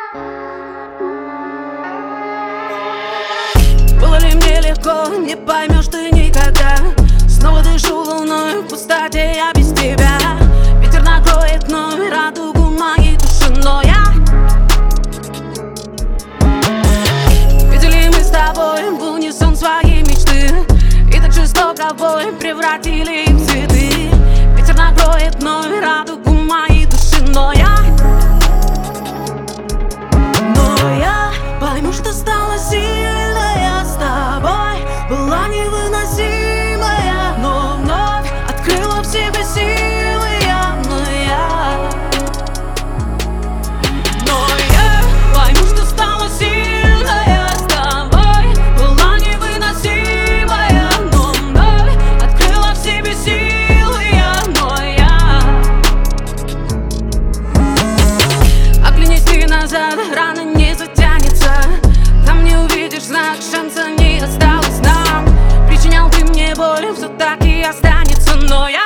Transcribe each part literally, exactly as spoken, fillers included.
Было ли мне легко, не поймешь ты никогда. Снова дышу волной в пустоте, я без тебя. Ветер накроет вновь радугу моей души, но я... Видели мы с тобой в унисон свои мечты, и так жестоко бой превратили их в цветы. Ветер накроет вновь радугу моей души, но я... Но я пойму, что стала сильная с тобой. Была невыносимая, но вновь открыла в себе силы я, но я. Но я пойму, что стала сильная с тобой. Была невыносимая, но вновь открыла в себе силы я, но я. Оглянись ты назад, рана не затянется. Там не увидишь знак, шанса не осталось нам. Причинял ты мне боль, все так и останется, но я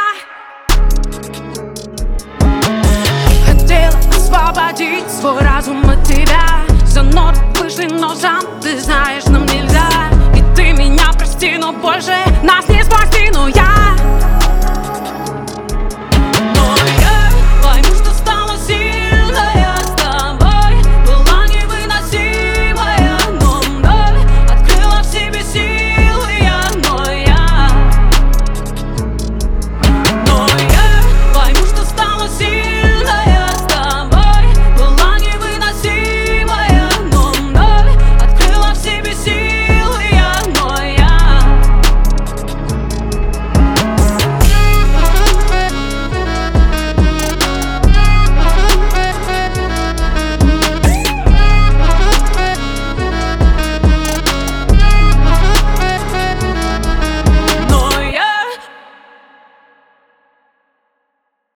хотела освободить свой разум от тебя. За нот вышли, но сам ты знаешь, нам нельзя. И ты меня прости, но больше